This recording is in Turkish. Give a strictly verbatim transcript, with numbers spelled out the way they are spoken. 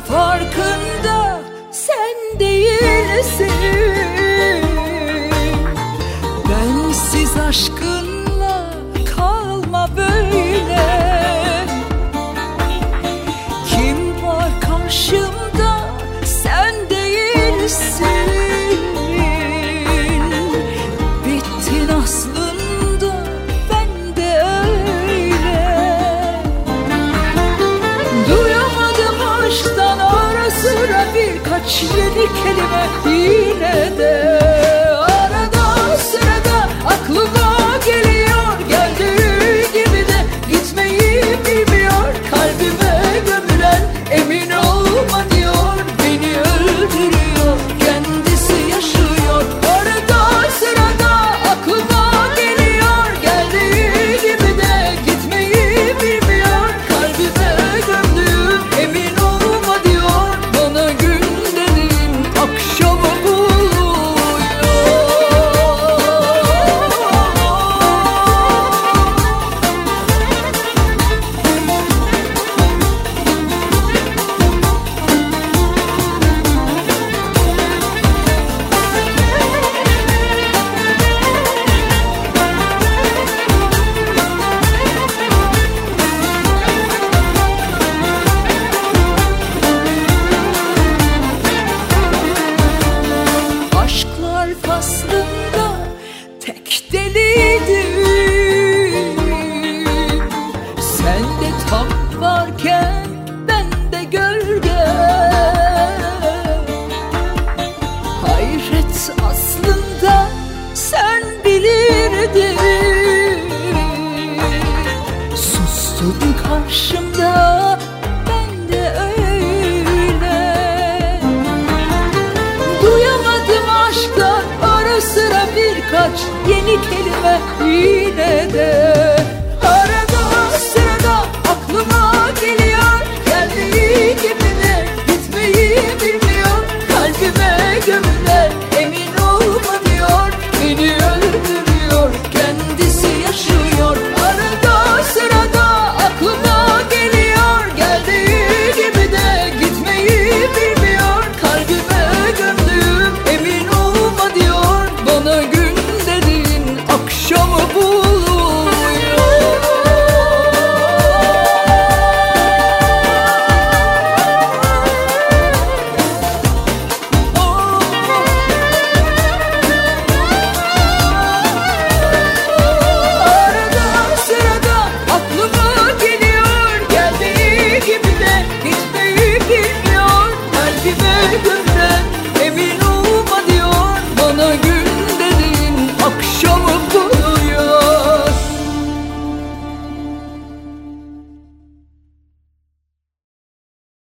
farkında sen değilsin. Bensiz aşkınla kalma böyle. Kim var karşımda sen değilsin. Bittin aslında, ben de öyle. Duyamadım aşktan ara sıra birkaç yeni kelime, yine de arada sırada aklıma geliyor. Geldiği gibi de gitmeyi bilmiyor. Kalbime gömülen emin olma diyor. Beni öldürüyor, kendisi yaşıyor. Arada sırada aklıma geliyor. Geldiği gibi de gitmeyi bilmiyor. Kalbime gömdüğüm emin olma diyor. Bana günlerin akşamı buluyor. Aşklar faslında tek deliydi. Sende tat varken bende gölge. Hayret aslında sen bilirdin. Sustun karşımda, ben de öyle. Duyamadım aşktan ara sıra birkaç yeni kelime, yine de